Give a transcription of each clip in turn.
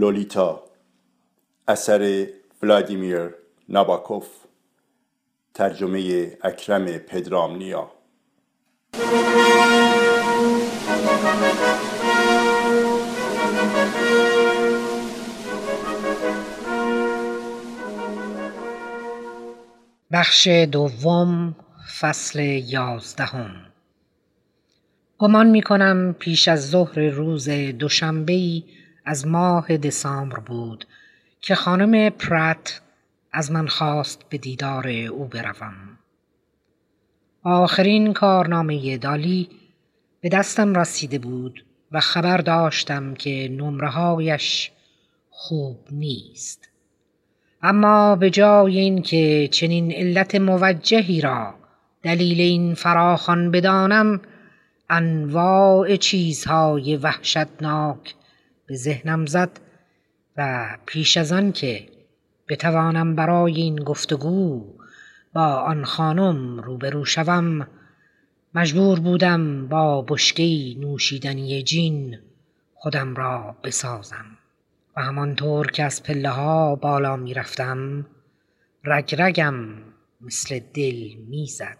لولیتا اثر ولادیمیر ناباکوف، ترجمه اکرم پدرامنیا. بخش دوم، فصل 11. گمان می کنم پیش از ظهر روز دوشنبه‌ای از ماه دسامبر بود که خانم پرت از من خواست به دیدار او بروم. آخرین کارنامه دالی به دستم رسیده بود و خبر داشتم که نمره‌هایش خوب نیست. اما به جای این که چنین علت موجهی را دلیل این فراخوان بدانم، انواع چیزهای وحشتناک به ذهنم زد و پیش از آن که بتوانم برای این گفتگو با آن خانم روبرو شوم، مجبور بودم با بشکه‌ای نوشیدنی جین خودم را بسازم و همانطور که از پله ها بالا می رفتم رگرگم مثل دل می زد.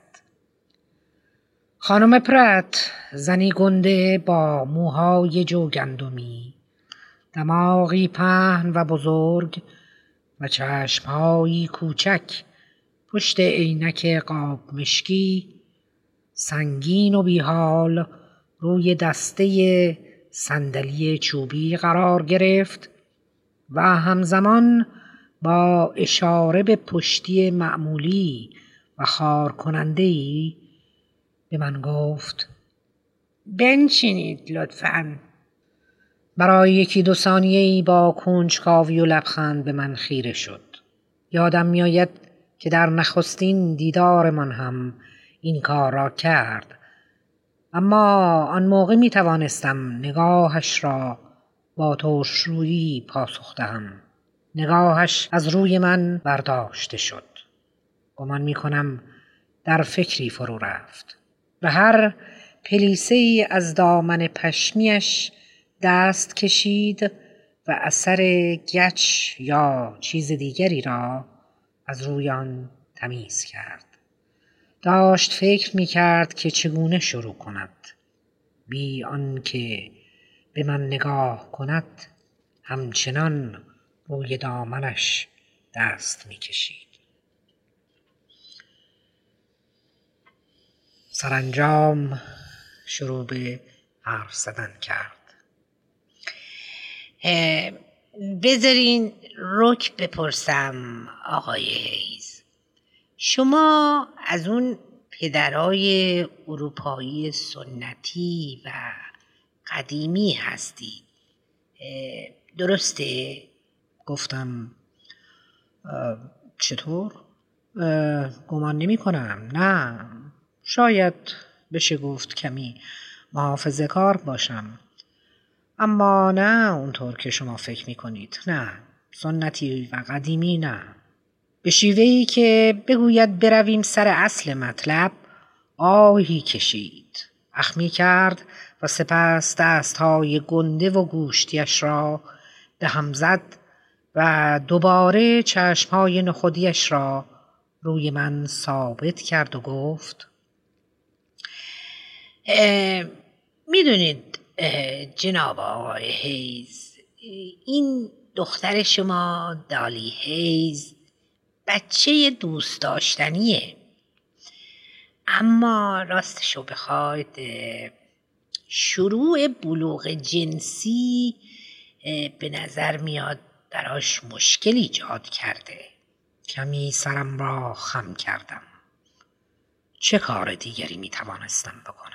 خانم پرت زنی گنده با موهای جوگندمی، دماغی پهن و بزرگ و چشمهایی کوچک پشت عینک قاب مشکی، سنگین و بیحال روی دسته صندلی چوبی قرار گرفت و همزمان با اشاره به پشتی معمولی و خار کننده‌ای به من گفت: بنشینید لطفاً. برای 1-2 ثانیه‌ای با کنجکاوی و لبخند به من خیره شد. یادم می‌آید که در نخستین دیدارمان هم این کار را کرد، اما آن موقع می توانستم نگاهش را با ترشرویی پاسخ دهم. نگاهش از روی من برداشته شد. گمان می کنم در فکری فرو رفت. به هر پلیسه‌ای از دامن پشمیش دست کشید و اثر گچ یا چیز دیگری را از روی آن تمیز کرد. داشت فکر می کرد که چگونه شروع کند. بی آن که به من نگاه کند همچنان روی دامنش دست می کشید. سرانجام شروع به حرف زدن کرد. بذارین رک بپرسم آقای هیز، شما از اون پدرای اروپایی سنتی و قدیمی هستید، درسته؟ گفتم چطور؟ گمان نمی کنم. نه، شاید بشه گفت کمی محافظه‌کار باشم، اما نه اونطور که شما فکر می کنید. نه، سنتی و قدیمی نه. به شیوهی که بگوید برویم سر اصل مطلب آهی کشید، اخمی کرد و سپس دستهای گنده و گوشتیش را به هم زد و دوباره چشمهای نخودیش را روی من ثابت کرد و گفت: میدونید جناب آقای هیز، این دختر شما دالی هیز بچه دوست داشتنیه، اما راستشو بخواید شروع بلوغ جنسی به نظر میاد براش مشکل ایجاد کرده. کمی سرم را خم کردم. چه کار دیگری میتوانستم بکنم؟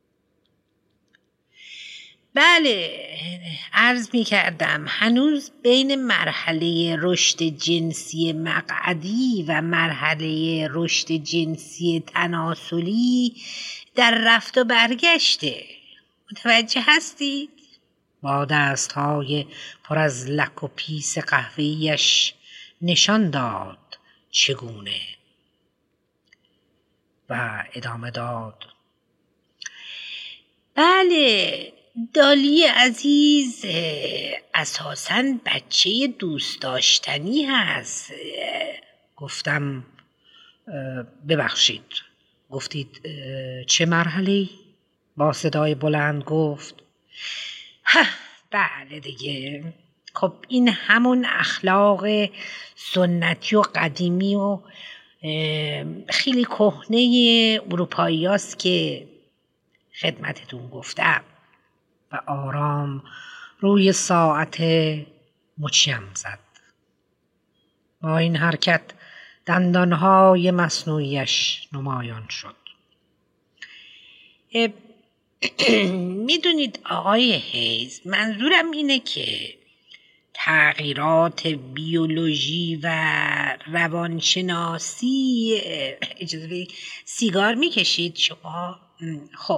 بله، عرض می کردم هنوز بین مرحله رشد جنسی مقعدی و مرحله رشد جنسی تناسلی در رفت و برگشته. متوجه هستید؟ با دستهای پر از لک و پیس قهوه‌ایش نشان داد چگونه و ادامه داد: بله، دالی عزیز اساساً بچه دوست داشتنی هست. گفتم ببخشید، گفتید چه مرحله‌ای؟ با صدای بلند گفت بله دیگه. خب این همون اخلاق سنتی و قدیمی و خیلی کهنه اروپایی هست که خدمتتون گفتم. و آرام روی ساعت مچیم زد. با این حرکت دندانهای مصنوعیش نمایان شد. میدونید آقای هیز، منظورم اینه که تغییرات بیولوژی و روانشناسی. اجازه بدید، سیگار میکشید شما؟ خب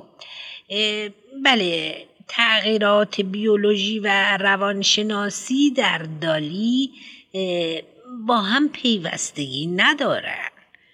بله، تغییرات بیولوژی و روانشناسی در دالی با هم پیوستگی ندارن.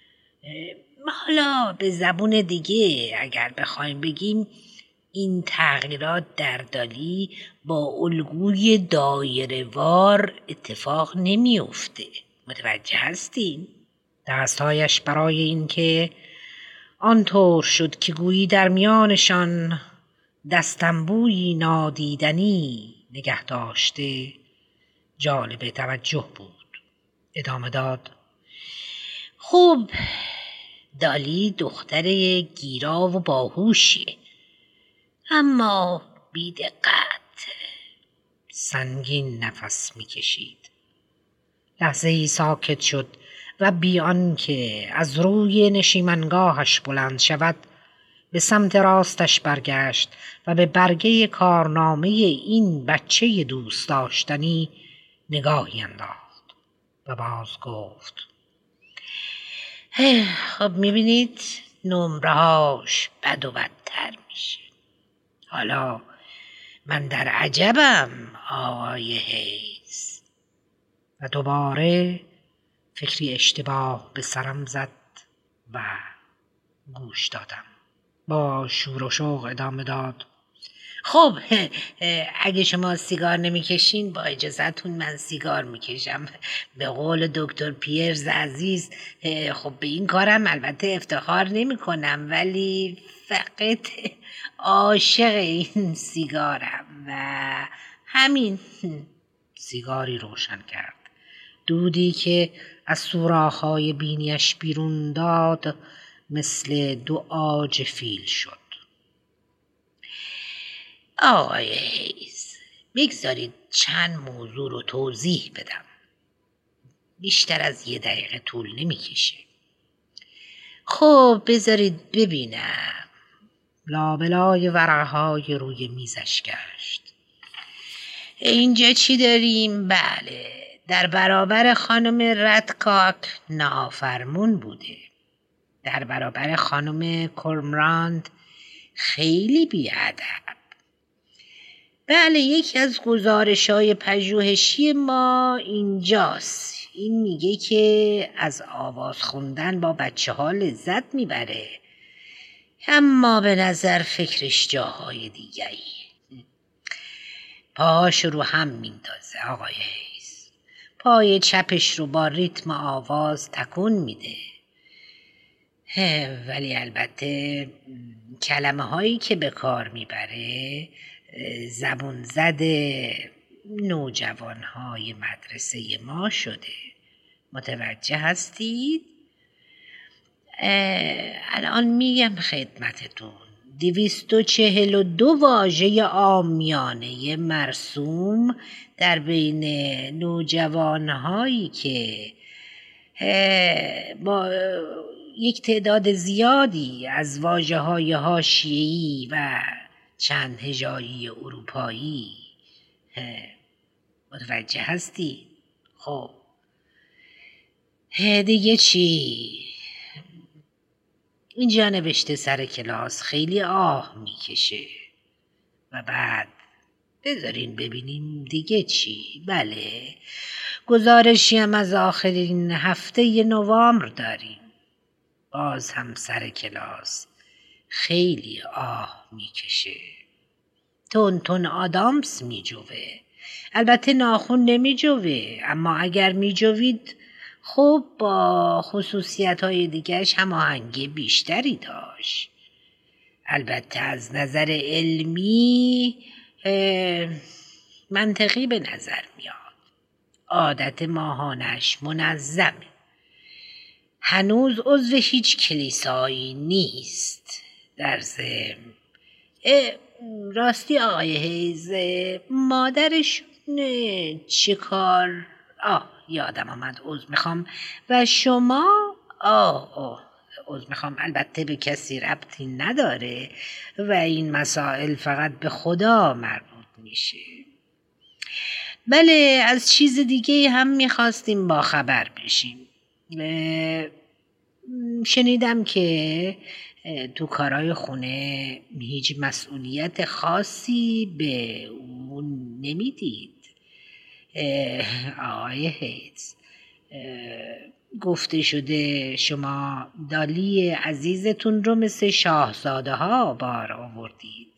حالا به زبون دیگه اگر بخوایم بگیم، این تغییرات در دالی با الگوی دایره‌وار اتفاق نمیفته. متوجه هستین؟ دستهایش برای اینکه آنطور شد که گویی در میانشان دستنبویی نادیدنی نگه داشته جالب توجه بود. ادامه داد: خب دالی دختر گیرا و باهوشیه، اما بی‌دقت. سنگین نفس میکشید. لحظه ای ساکت شد و بی آنکه از روی نشیمنگاهش بلند شود به سمت راستش برگشت و به برگه کارنامه این بچه دوست داشتنی نگاهی انداخت و باز گفت: خب میبینید نمرهاش بد و بدتر میشه. حالا من در عجبم آقای هیز. و دوباره فکری اشتباه به سرم زد و گوش دادم. با شور و شوق ادامه داد: خب اگه شما سیگار نمیکشین، با اجازهتون من سیگار میکشم. به قول دکتر پیرز عزیز، خب به این کارم البته افتخار نمی کنم، ولی فقط عاشق این سیگارم و همین. سیگاری روشن کرد. دودی که از سوراخ‌های بینیش بیرون داد مثل 2 عاج فیل شد. آقای هیز، بگذارید چند موضوع رو توضیح بدم. بیشتر از 1 دقیقه طول نمیکشه. خب بذارید ببینم. لابلای ورقهای روی میزش گشت. اینجا چی داریم؟ بله، در برابر خانم ردکاک نافرمون بوده. در برابر خانم کورمراند خیلی بیادب. بله، یکی از گزارش‌های پژوهشی ما اینجاست. این میگه که از آواز خوندن با بچه‌ها لذت میبره، اما به نظر فکرش جاهای دیگری. پاهاش رو هم میندازه آقای هیز. پای چپش رو با ریتم آواز تکون میده. ولی البته کلمه هایی که به کار میبره زبون زده نوجوان های مدرسه ما شده. متوجه هستید؟ الان میگم خدمتتون 242 واژه عامیانه مرسوم در بین نوجوان هایی که با یک تعداد زیادی از واژه‌های حاشیه‌ای و چند هجایی اروپایی. متوجه هستی؟ خب دیگه چی؟ اینجا نوشته سر کلاس خیلی آه میکشه. و بعد بذارین ببینیم دیگه چی. بله، گزارشی هم از آخرین هفته نوامبر داریم. باز هم سر کلاس خیلی آه میکشه. تون آدامس میجوه. البته ناخن نمیجوه، اما اگر میجوید خب با خصوصیت های دیگرش هماهنگی بیشتری داشت. البته از نظر علمی منطقی به نظر میاد. عادت ماهانش منظمه. هنوز عضو هیچ کلیسایی نیست. در ضمن راستی آقای هیز، مادرشون چه کار؟ یادم آمد، عذر میخوام. و شما؟ عذر میخوام، البته به کسی ربطی نداره و این مسائل فقط به خدا مربوط میشه. بله، از چیز دیگه هم میخواستیم با خبر بشیم. شنیدم که تو کارهای خونه هیچ مسئولیت خاصی به اون نمیدید. آقای هیتز، گفته شده شما دالی عزیزتون رو مثل شاهزاده ها بار آوردید.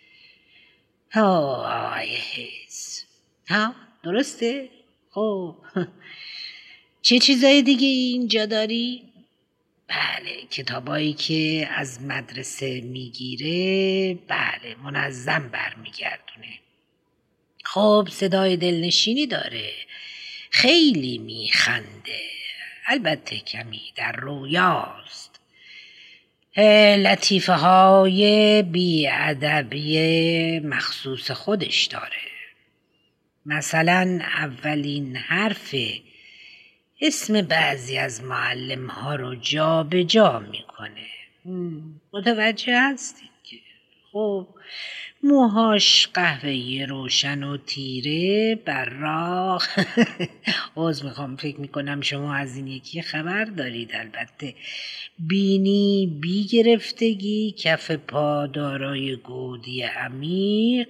آقای هیتز، درسته؟ خب چه چیزای دیگه اینجا داری؟ بله، کتابایی که از مدرسه میگیره، بله منظم برمیگردونه. خب صدای دلنشینی داره، خیلی میخنده، البته کمی در رویاست. لطیفه های بی‌ادبی مخصوص خودش داره. مثلا اولین حرف اسم بعضی از معلم ها رو جا به جا میکنه. متوجه هستید که خب موهاش قهوه‌ای روشن و تیره براق. عذر میخوام، فکر میکنم شما از این یکی خبر دارید. البته بینی بی گرفتگی، کف پا دارای گودی عمیق،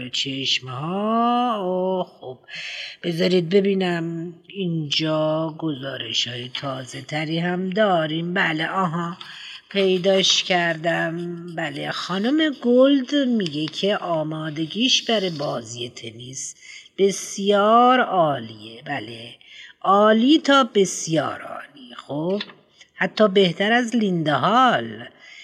چشمها. خب بذارید ببینم، اینجا گزارش های تازه تری هم داریم. بله پیداش کردم. بله، خانم گلد میگه که آمادگیش برای بازی تنیس بسیار عالیه. بله، عالی تا بسیار عالی. خب حتی بهتر از لیندا هال.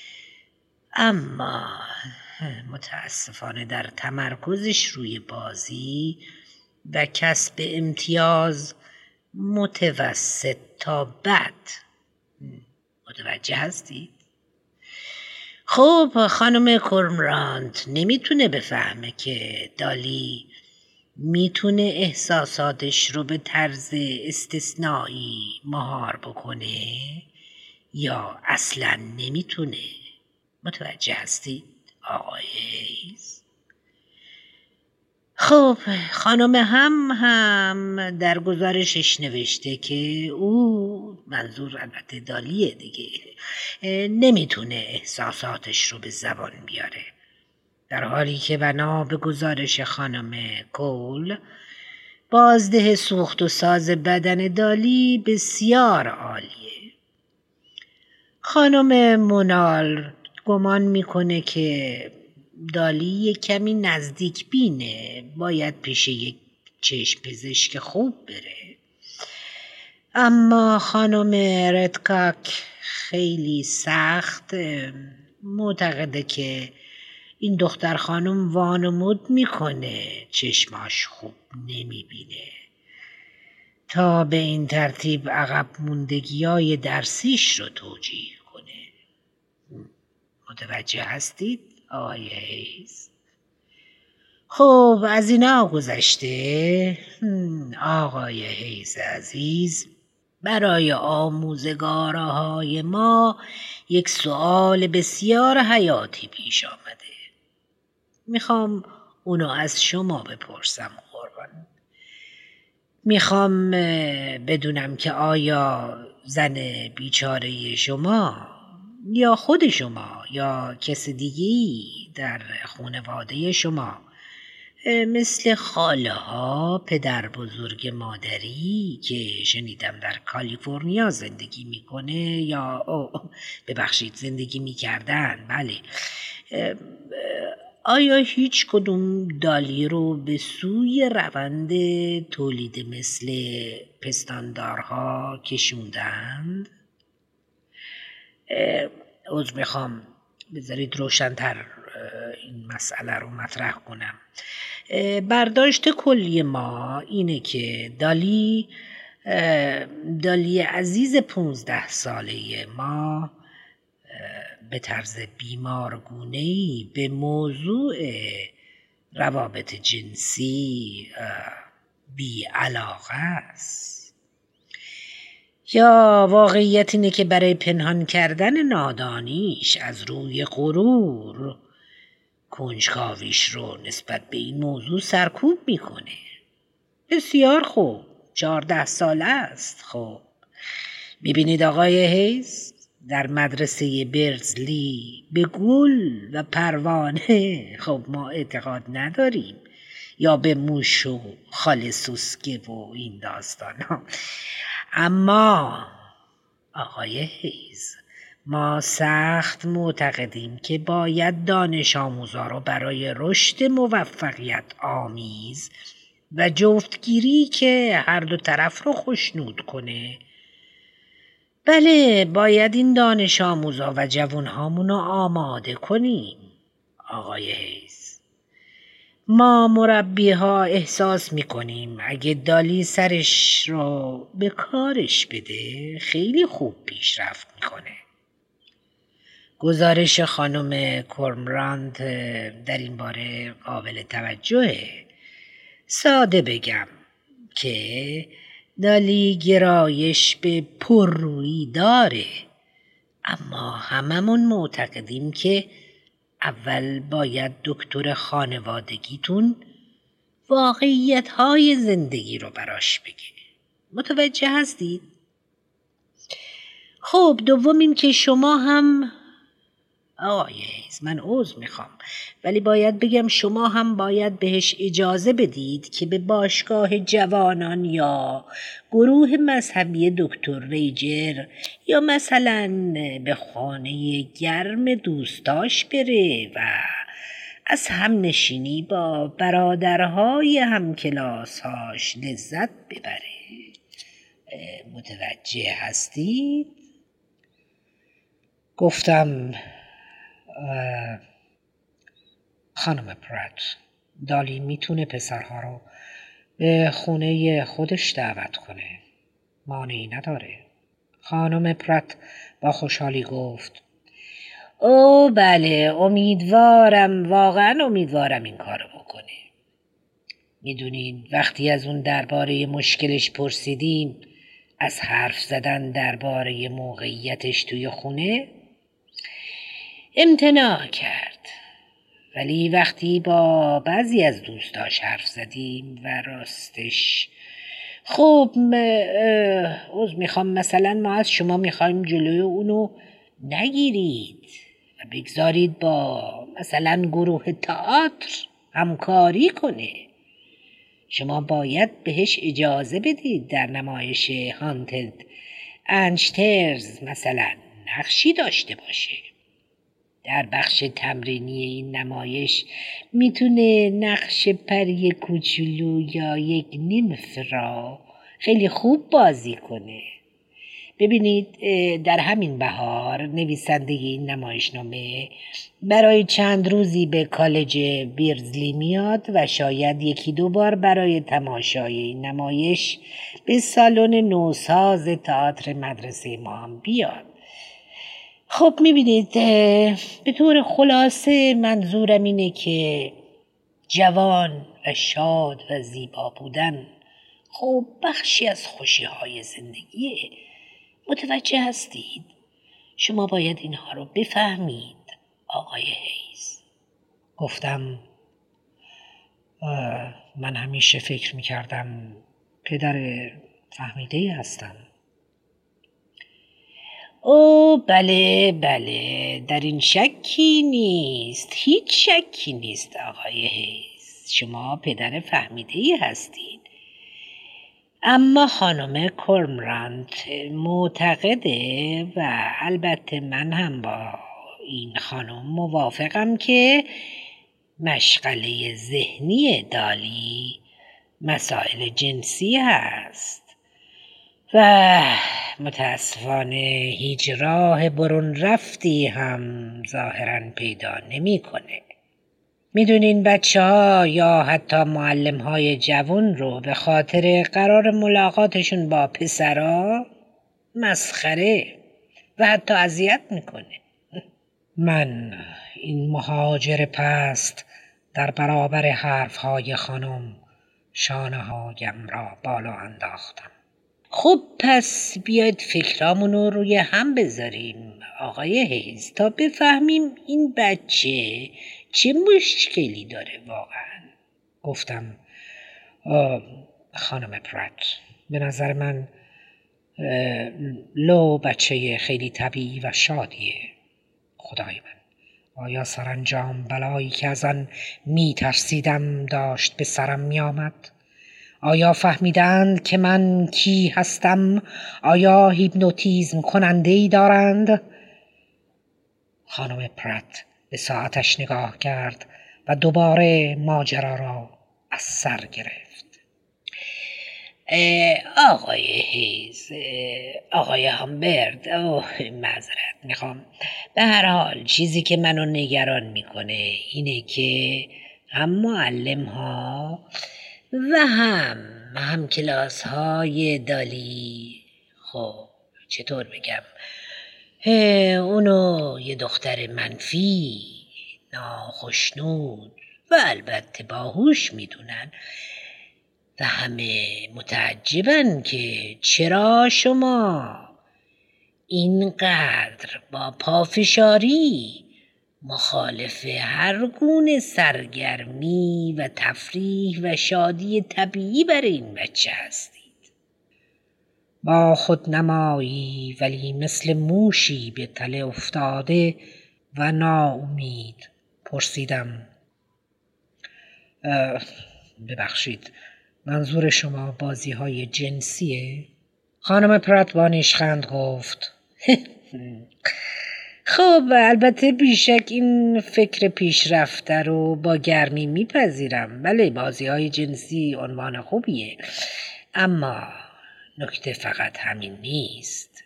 اما متاسفانه در تمرکزش روی بازی و کسب امتیاز متوسط تا بد. متوجه هستی؟ خب خانم کورمرانت نمیتونه بفهمه که دالی میتونه احساساتش رو به طرز استثنایی مهار بکنه یا اصلا نمیتونه. متوجه هستی آقای هیز؟ خب خانم هم در گزارشش نوشته که او، منظور البته دالیه دیگه، نمیتونه احساساتش رو به زبان بیاره، در حالی که بنا به گزارش خانم کول بازده سوخت و ساز بدن دالی بسیار عالیه. خانم مونال گمان میکنه که دالی یک کمی نزدیک بینه، باید پیش یک چشم پزشک خوب بره. اما خانم ردکاک خیلی سخت معتقده که این دختر خانم وانمود میکنه چشماش خوب نمیبینه، تا به این ترتیب عقب موندگی‌های درسیش رو توجیه کنه. متوجه هستید آقای هیز؟ خب از اینا گذشته آقای هیز عزیز، برای آموزگارهای ما یک سوال بسیار حیاتی پیش آمده. میخوام اونو از شما بپرسم قربان. میخوام بدونم که آیا زن بیچاره شما یا خود شما یا کس دیگی در خانواده شما مثل خاله ها، پدر بزرگ مادری که شنیدم در کالیفرنیا زندگی میکنه یا ببخشید زندگی میکردن، بله، آیا هیچ کدوم دالی رو به سوی روند تولید مثل پستاندارها کشوندند؟ عذر میخوام، بذارید روشن‌تر این مسئله رو مطرح کنم. برداشت کلی ما اینه که دالی عزیز 15 ساله ما به طرز بیمارگونه‌ای به موضوع روابط جنسی بی علاقه است. یا واقعیت اینه که برای پنهان کردن نادانیش از روی غرور کنجکاویش رو نسبت به این موضوع سرکوب میکنه. بسیار خوب، 14 ساله است. خب میبینید آقای هیز، در مدرسه برزلی به گل و پروانه خب ما اعتقاد نداریم، یا به موش و خاله سوسکه و این داستان ها. اما آقای هیز، ما سخت معتقدیم که باید دانش آموزا رو برای رشد موفقیت آمیز و جفتگیری که هر دو طرف رو خوشنود کنه، بله باید این دانش آموزا و جوانهامون رو آماده کنیم. آقای هیز، ما مربی ها احساس میکنیم اگه دالی سرش رو به کارش بده خیلی خوب پیشرفت میکنه. گزارش خانم کورمراند در این باره قابل توجهه. ساده بگم که دالی گرایش به پررویی داره، اما هممون معتقدیم که اول باید دکتر خانوادگیتون واقعیت‌های زندگی رو براش بگه. متوجه هستید؟ خب دوم این که شما هم آقای هیز، من عذر میخوام ولی باید بگم شما هم باید بهش اجازه بدید که به باشگاه جوانان یا گروه مذهبی دکتر ریجر یا مثلا به خانه گرم دوستاش بره و از هم نشینی با برادرهای همکلاسهاش لذت ببره. متوجه هستید؟ گفتم خانم پرات، دالی میتونه پسرها رو به خونه خودش دعوت کنه، مانعی نداره. خانم پرات با خوشحالی گفت او بله، واقعا امیدوارم این کارو بکنه. میدونین وقتی از اون درباره مشکلش پرسیدیم، از حرف زدن درباره موقعیتش توی خونه امتناع کرد، ولی وقتی با بعضی از دوستاش حرف زدیم و راستش خب عذر میخوام، مثلا ما از شما میخوایم جلوی اونو نگیرید و بگذارید با مثلا گروه تئاتر همکاری کنه. شما باید بهش اجازه بدید در نمایش هانتد انشترز مثلا نقشی داشته باشه. در بخش تمرینی این نمایش میتونه نقش پری کوچولو یا یک نیمف را خیلی خوب بازی کنه. ببینید در همین بهار نویسنده این نمایشنامه برای چند روزی به کالج بیرزلی میاد و شاید 1-2 بار برای تماشای این نمایش به سالن نوساز تئاتر مدرسه ما هم بیاد. خب میبینید به طور خلاصه منظورم اینه که جوان و شاد و زیبا بودن خب بخشی از خوشی‌های زندگیه. متوجه هستید؟ شما باید اینها رو بفهمید آقای هیز. گفتم من همیشه فکر میکردم پدر فهمیده هستم. او بله در این شکی نیست، هیچ شکی نیست آقای هیز، شما پدر فهمیده هستید. اما خانم کورمراند معتقده و البته من هم با این خانم موافقم که مشغله ذهنی دالی مسائل جنسی هست و متاسفانه هیچ راه برون رفتی هم ظاهراً پیدا نمی‌کنه. میدونین بچه ها یا حتی معلم های جوان رو به خاطر قرار ملاقاتشون با پسرا مسخره و حتی اذیت میکنه. من این مهاجر پست در برابر حرف های خانم شانه هایم را بالا انداختم. خب پس بیاید فکرامونو روی هم بذاریم آقای هیز تا بفهمیم این بچه چه مشکلی داره واقعا. گفتم خانم پرات، به نظر من لو بچه خیلی طبیعی و شادیه. خدای من، آیا سرانجام بلایی که از آن میترسیدم داشت به سرم میآمد؟ آیا فهمیدند که من کی هستم؟ آیا هیپنوتیزم کننده‌ای دارند؟ خانم پرات به ساعتش نگاه کرد و دوباره ماجرا را از سر گرفت. آقای هیز، آقای هامبرد، معذرت میخوام. به هر حال چیزی که منو نگران میکنه اینه که هم معلم ها و هم کلاس های دالی، خب چطور بگم، اونو یه دختر منفی، ناخشنود و البته باهوش میدونن و همه متعجبن که چرا شما اینقدر با پافشاری مخالف هر گونه سرگرمی و تفریح و شادی طبیعی برای این بچه هستید. با خودنمایی ولی مثل موشی به تله افتاده و ناامید پرسیدم ببخشید، منظور شما بازی های جنسیه؟ خانم پرات با نیشخند گفت خب البته بیشک این فکر پیشرفته رو با گرمی میپذیرم. بله، بازی های جنسی عنوان خوبیه، اما نکته فقط همین نیست.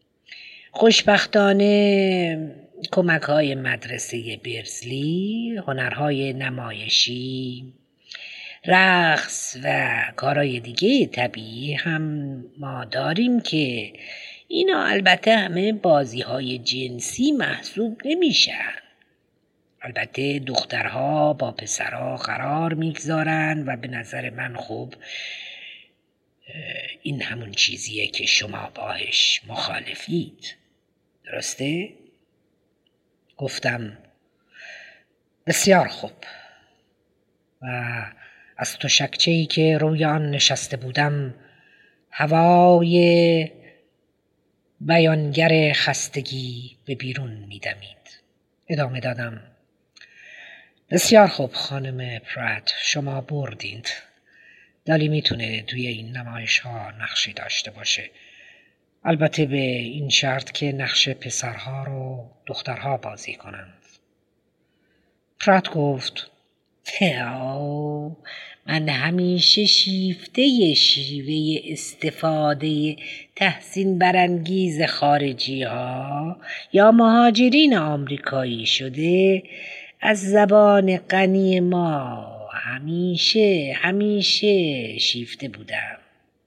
خوشبختانه کمک های مدرسه برزلی، هنرهای نمایشی، رقص و کارهای دیگه طبیعی هم ما داریم که اینا البته همه بازی های جنسی محسوب نمیشن. البته دخترها با پسرها قرار میگذارن و به نظر من خوب این همون چیزیه که شما باهاش مخالفید، درسته؟ گفتم بسیار خوب. و از تشکچه‌ای که روی آن نشسته بودم هوای بیانگر خستگی به بیرون می‌دمید. ادامه دادم بسیار خوب خانم پرات، شما بردید. دالی میتونه توی این نمایش ها نقشی داشته باشه، البته به این شرط که نقش پسرها رو دخترها بازی کنند. پرات گفت من همیشه شیوه استفاده تحسین برانگیز خارجی ها یا مهاجرین آمریکایی شده از زبان غنی ما همیشه شیفته بودم.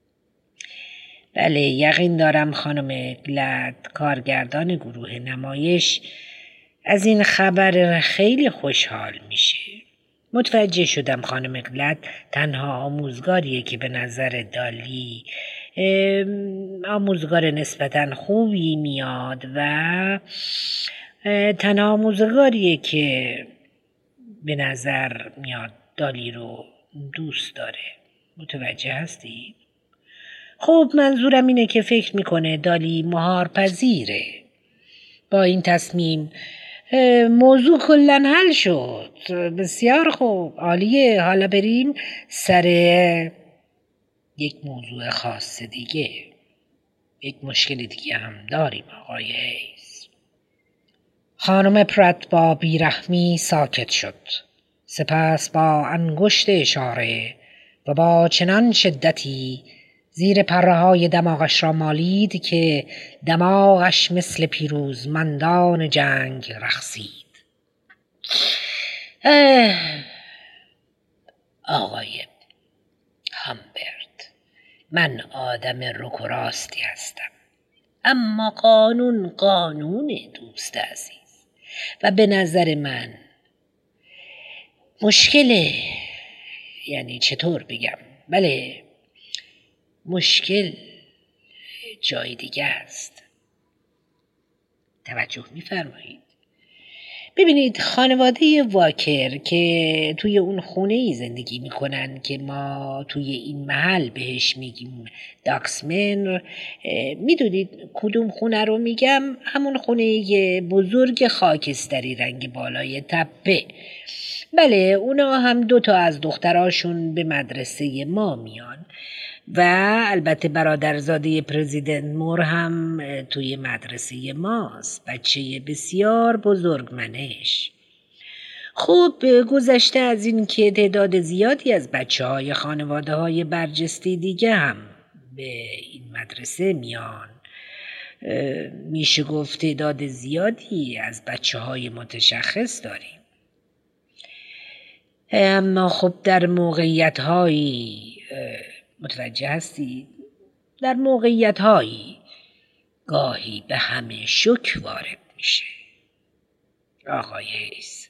بله، یقین دارم خانم گلد، کارگردان گروه نمایش، از این خبر خیلی خوشحال میشه. متوجه شدم خانم گلد تنها آموزگاریه که به نظر دالی آموزگار نسبتاً خوبی میاد و تنها آموزگاریه که به نظر میاد دالی رو دوست داره. متوجه هستی؟ خب منظورم اینه که فکر میکنه دالی مهارپذیره. با این تصمیم موضوع کلن حل شد. بسیار خوب، عالیه. حالا بریم سر یک موضوع خاص دیگه. یک مشکل دیگه هم داریم آقای هیز. خانم پرات با بیرحمی ساکت شد. سپس با انگشت اشاره و با چنان شدتی زیر پره‌های دماغش را مالید که دماغش مثل پیروزمندان جنگ رقصید. آقای هامبرت، من آدم رک و راستی هستم، اما قانون دوست عزیز، و به نظر من مشکل، یعنی چطور بگم، بله مشکل جای دیگه است. توجه می‌فرمایید؟ ببینید، خانواده واکر که توی اون خونه‌ای زندگی میکنن که ما توی این محل بهش میگیم داکسمن، میدونید کدوم خونه رو میگم؟ همون خونه بزرگ خاکستری رنگ بالای تپه. بله، اونا هم 2 از دختراشون به مدرسه ما میان و البته برادرزاده پرزیدنت مور هم توی مدرسه ماست، بچه بسیار بزرگمنش. خب گذشته از این که تعداد زیادی از بچه‌های خانواده‌های برجسته دیگه هم به این مدرسه میان، میشه گفت تعداد زیادی از بچه‌های متشخص داریم. اما خب در موقعیت‌هایی متوجه هستید؟ در موقعیت‌هایی گاهی به همه شک وارد میشه. آقای هیس،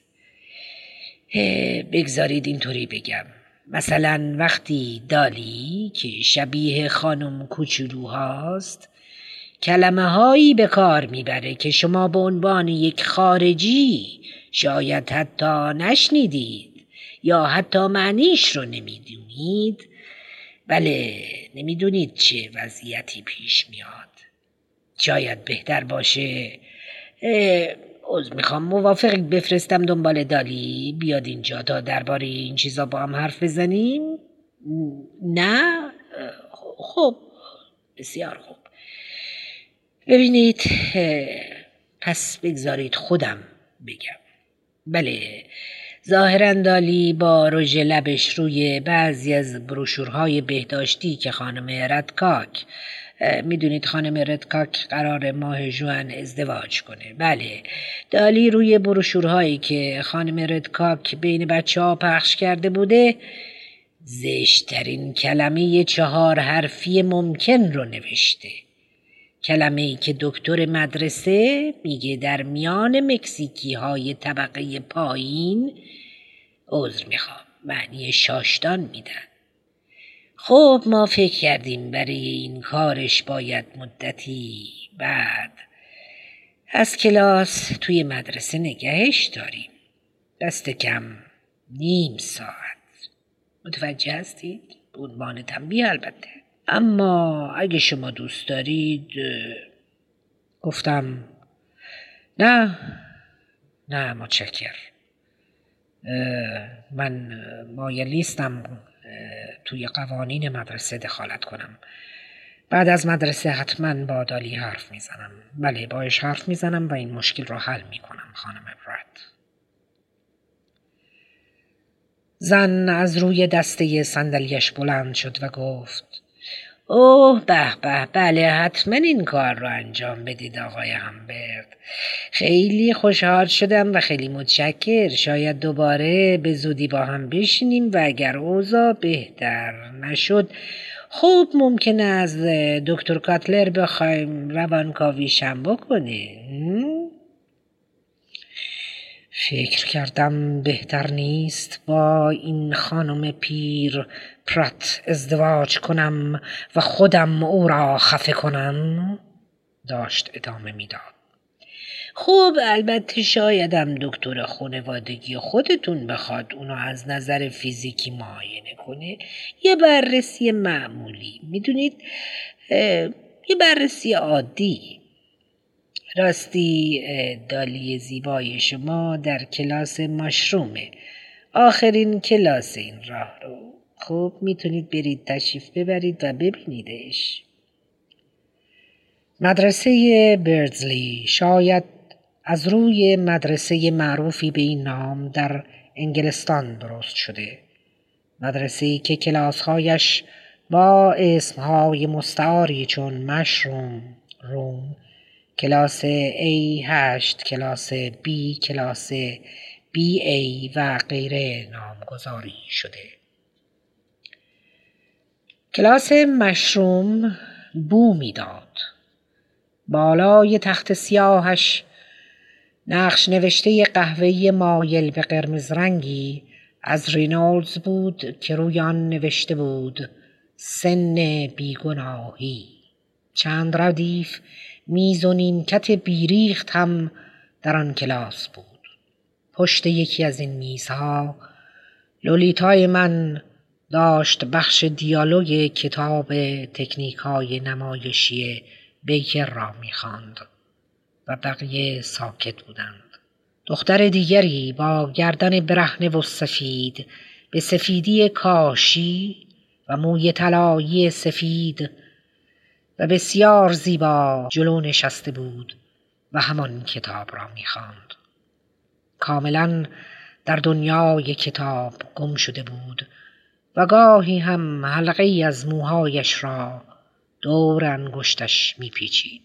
بگذارید اینطوری بگم، مثلا وقتی دالی که شبیه خانم کوچولوهاست کلمه هایی به کار میبره که شما به عنوان یک خارجی شاید حتی نشنیدید یا حتی معنیش رو نمیدونید، بله نمیدونید چه وضعیتی پیش میاد. شاید بهتر باشه میخوام موافقید بفرستم دنبال دالی بیاد اینجا تا درباره این چیزا با هم حرف بزنیم؟ نه؟ خب بسیار خوب. ببینید، پس بگذارید خودم بگم. بله، ظاهراً دالی با رژ لبش روی بعضی از بروشورهای بهداشتی که خانم ردکاک، میدونید خانم ردکاک قرار ماه ژوئن ازدواج کنه، بله دالی روی بروشورهایی که خانم ردکاک بین بچه‌ها پخش کرده بوده زشترین کلمه 4 حرفی ممکن رو نوشته. کلمه‌ای که دکتر مدرسه میگه در میان مکزیکی های طبقه پایین، عذر میخوام، معنی شاشدان میدن. خب ما فکر کردیم برای این کارش باید مدتی بعد از کلاس توی مدرسه نگهش داریم، دست کم نیم ساعت. متوجه هستید؟ به عنوان تنبیه البته. اما اگه شما دوست دارید، گفتم نه متشکر، من مایل نیستم توی قوانین مدرسه دخالت کنم. بعد از مدرسه حتما با دالی حرف میزنم. بله باش حرف میزنم و این مشکل رو حل میکنم خانم برات. زن از روی دسته صندلیاش بلند شد و گفت اوه به به، بله حتما این کار رو انجام بدید آقای هامبرت. خیلی خوشحال شدم و خیلی متشکر. شاید دوباره به زودی با هم بشینیم و اگر اوضاع بهتر نشد خوب ممکنه از دکتر کاتلر بخوایم روانکاویشم بکنه. فکر کردم بهتر نیست با این خانم پیر پرات ازدواج کنم و خودم او را خفه کنم، داشت ادامه میداد. خب البته شایدم دکتر خانوادگی خودتون بخواد اونو از نظر فیزیکی معاینه کنه، یه بررسی معمولی، میدونید یه بررسی عادی. راستی دالی زیبای شما در کلاس ماشرومه، آخرین کلاس این راه رو. خب میتونید برید تشریف ببرید و ببینیدش. مدرسه بردزلی شاید از روی مدرسه معروفی به این نام در انگلستان درست شده. مدرسه‌ای که کلاس‌هایش با اسم‌های مستعاری چون مشروم، روم، کلاس A8، کلاس B، کلاس BA و غیره نامگذاری شده. کلاس مشروم بو می‌داد. بالای تخت سیاهش نقش نوشته قهوه‌ای مایل به قرمز رنگی از رینولدز بود که روی آن نوشته بود سن بیگناهی. چند ردیف میز و نیمکت بیریخت هم در آن کلاس بود. پشت یکی از این میزها لولیتای من داشت بخش دیالوگ کتاب تکنیک‌های نمایشی بیکر را می‌خواند و بقیه ساکت بودند. دختر دیگری با گردن برهنه و سفید به سفیدی کاشی و موی طلایی سفید و بسیار زیبا جلو نشسته بود و همان کتاب را می‌خواند. کاملاً در دنیای کتاب گم شده بود و گاهی هم حلقه‌ای از موهایش را دور انگشتش می‌پیچید.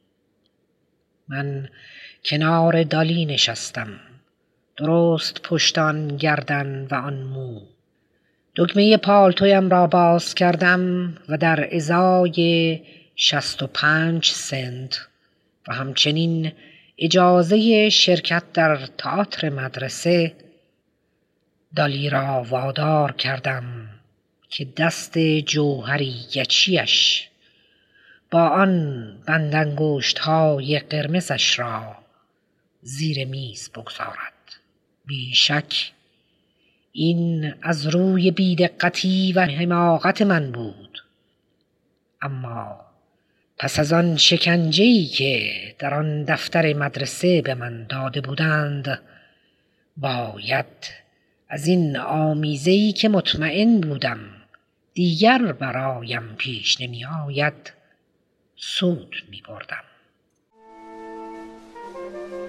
من کنار دالی نشستم، درست پشت آن گردن و آن مو. دکمه پالتویم را باز کردم و در ازای 65 سنت و همچنین اجازه شرکت در تئاتر مدرسه دالی را وادار کردم که دست جوهری گچیش با آن بندانگشت‌های قرمزش را زیر میز بگذارد. بیشک این از روی بی‌دقتی و حماقت من بود، اما پس از آن شکنجه‌ای که در آن دفتر مدرسه به من داده بودند، باید از این آمیزه‌ای که مطمئن بودم دیگر برایم پیش نمی آید سود می بردم.